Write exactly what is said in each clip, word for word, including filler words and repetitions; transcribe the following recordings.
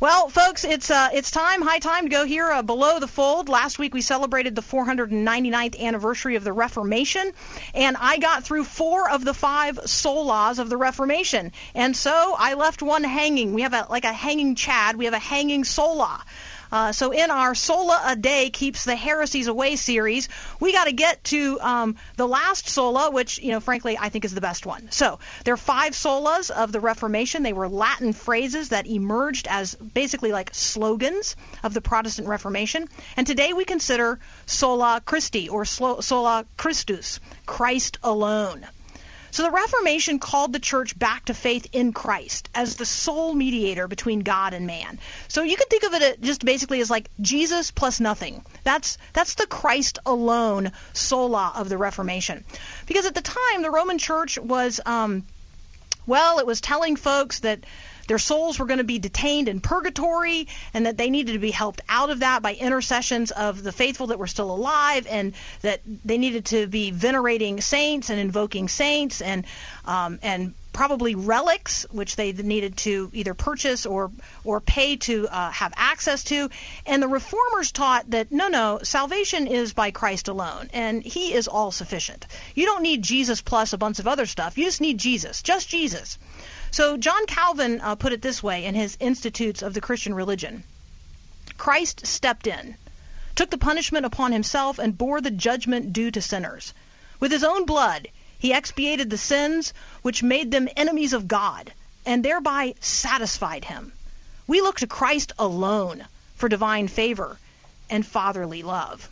Well, folks, it's uh, it's time, high time to go here uh, below the fold. Last week we celebrated the four hundred ninety-ninth anniversary of the Reformation, and I got through four of the five solas of the Reformation, and so I left one hanging. We have a like a hanging Chad. We have a hanging sola. Uh, so in our Sola a Day Keeps the Heresies Away series, we got to get to um, the last sola, which, you know, frankly, I think is the best one. So there are five solas of the Reformation. They were Latin phrases that emerged as basically like slogans of the Protestant Reformation. And today we consider Sola Christi, or Sola Christus, Christ alone. So the Reformation called the church back to faith in Christ as the sole mediator between God and man. So you can think of it just basically as like Jesus plus nothing. That's that's the Christ alone sola of the Reformation. Because at the time, the Roman church was, um, well, it was telling folks that their souls were going to be detained in purgatory and that they needed to be helped out of that by intercessions of the faithful that were still alive, and that they needed to be venerating saints and invoking saints and um, and probably relics, which they needed to either purchase or or pay to uh, have access to. And the reformers taught that, no, no, salvation is by Christ alone, and he is all sufficient. You don't need Jesus plus a bunch of other stuff. You just need Jesus, just Jesus. So John Calvin uh, put it this way in his Institutes of the Christian Religion. Christ stepped in, took the punishment upon himself, and bore the judgment due to sinners. With his own blood, he expiated the sins which made them enemies of God, and thereby satisfied him. We look to Christ alone for divine favor and fatherly love.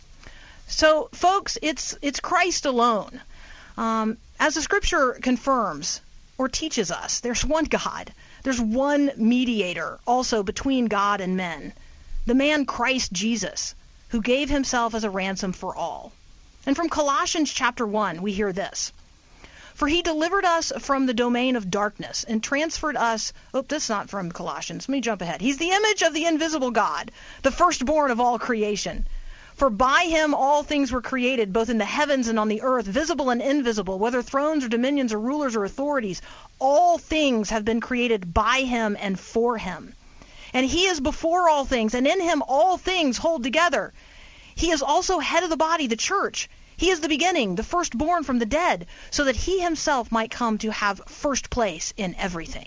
So, folks, it's it's Christ alone. Um, as the Scripture confirms, or teaches us, there's one God. There's one mediator also between God and men, the man Christ Jesus, who gave himself as a ransom for all. And from Colossians chapter one, we hear this. For he delivered us from the domain of darkness and transferred us, oh, that's not from Colossians. Let me jump ahead. He's the image of the invisible God, the firstborn of all creation. For by him all things were created, both in the heavens and on the earth, visible and invisible, whether thrones or dominions or rulers or authorities. All things have been created by him and for him. And he is before all things, and in him all things hold together. He is also head of the body, the church. He is the beginning, the firstborn from the dead, so that he himself might come to have first place in everything.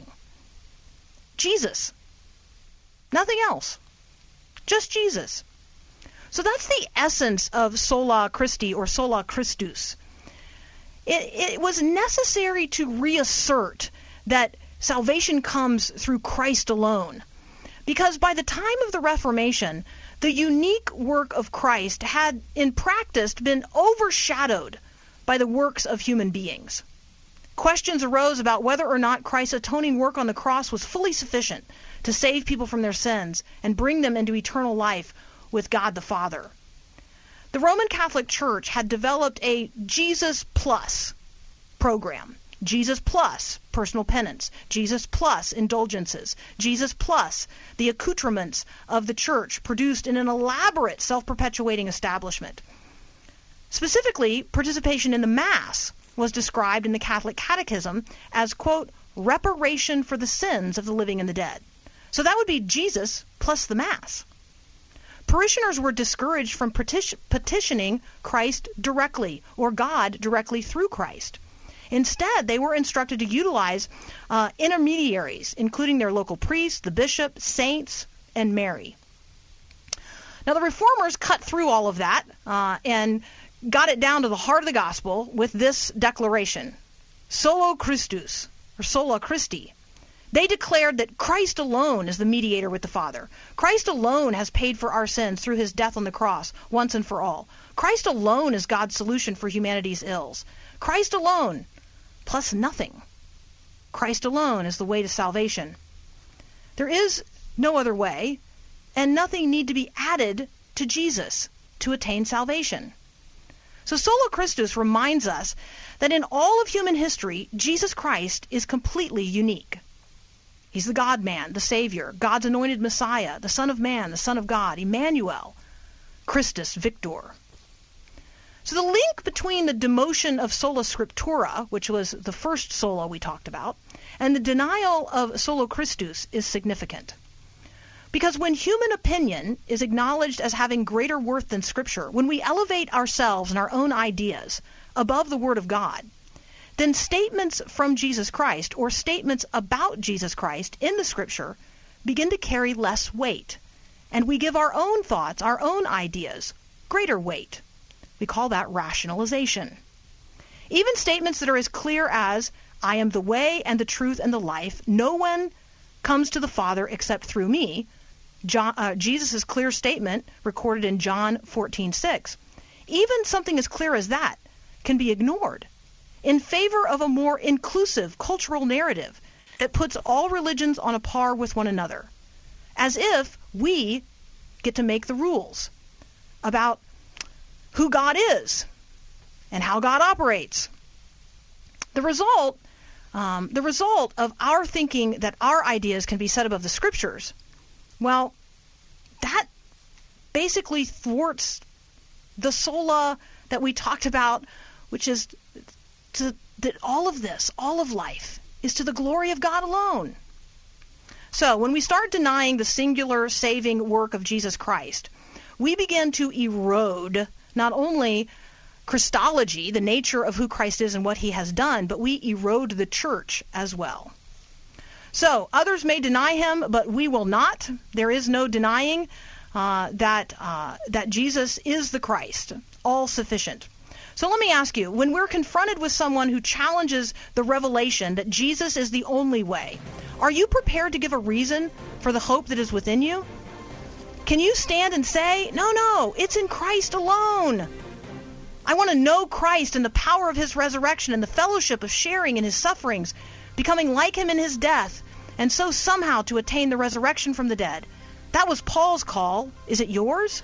Jesus. Nothing else. Just Jesus. So that's the essence of Sola Christi, or Sola Christus. It, it was necessary to reassert that salvation comes through Christ alone, because by the time of the Reformation, the unique work of Christ had in practice been overshadowed by the works of human beings. Questions arose about whether or not Christ's atoning work on the cross was fully sufficient to save people from their sins and bring them into eternal life with God the Father. The Roman Catholic Church had developed a Jesus Plus program. Jesus Plus personal penance. Jesus Plus indulgences. Jesus Plus the accoutrements of the church produced in an elaborate self-perpetuating establishment. Specifically, participation in the Mass was described in the Catholic Catechism as, quote, reparation for the sins of the living and the dead. So that would be Jesus plus the Mass. Parishioners were discouraged from petition, petitioning Christ directly, or God directly through Christ. Instead, they were instructed to utilize uh, intermediaries, including their local priest, the bishop, saints, and Mary. Now, the Reformers cut through all of that uh, and got it down to the heart of the gospel with this declaration, Sola Christus, or Sola Christi. They declared that Christ alone is the mediator with the Father. Christ alone has paid for our sins through his death on the cross once and for all. Christ alone is God's solution for humanity's ills. Christ alone, plus nothing. Christ alone is the way to salvation. There is no other way, and nothing need to be added to Jesus to attain salvation. So Sola Christus reminds us that in all of human history, Jesus Christ is completely unique. He's the God-man, the Savior, God's anointed Messiah, the Son of Man, the Son of God, Emmanuel, Christus Victor. So the link between the demotion of sola scriptura, which was the first sola we talked about, and the denial of Sola Christus is significant. Because when human opinion is acknowledged as having greater worth than Scripture, when we elevate ourselves and our own ideas above the Word of God, then statements from Jesus Christ or statements about Jesus Christ in the Scripture begin to carry less weight. And we give our own thoughts, our own ideas, greater weight. We call that rationalization. Even statements that are as clear as, I am the way and the truth and the life, no one comes to the Father except through me, John, uh, Jesus' clear statement recorded in John fourteen six, even something as clear as that can be ignored in favor of a more inclusive cultural narrative that puts all religions on a par with one another, as if we get to make the rules about who God is and how God operates. The result, um, the result of our thinking that our ideas can be set above the Scriptures, well, that basically thwarts the sola that we talked about, which is to, that all of this, all of life, is to the glory of God alone. So when we start denying the singular saving work of Jesus Christ, we begin to erode not only Christology, the nature of who Christ is and what he has done, but we erode the church as well. So others may deny him, but we will not. There is no denying uh, that uh, that Jesus is the Christ, all sufficient. So let me ask you, when we're confronted with someone who challenges the revelation that Jesus is the only way, are you prepared to give a reason for the hope that is within you? Can you stand and say, no, no, it's in Christ alone. I want to know Christ and the power of his resurrection and the fellowship of sharing in his sufferings, becoming like him in his death, and so somehow to attain the resurrection from the dead. That was Paul's call. Is it yours?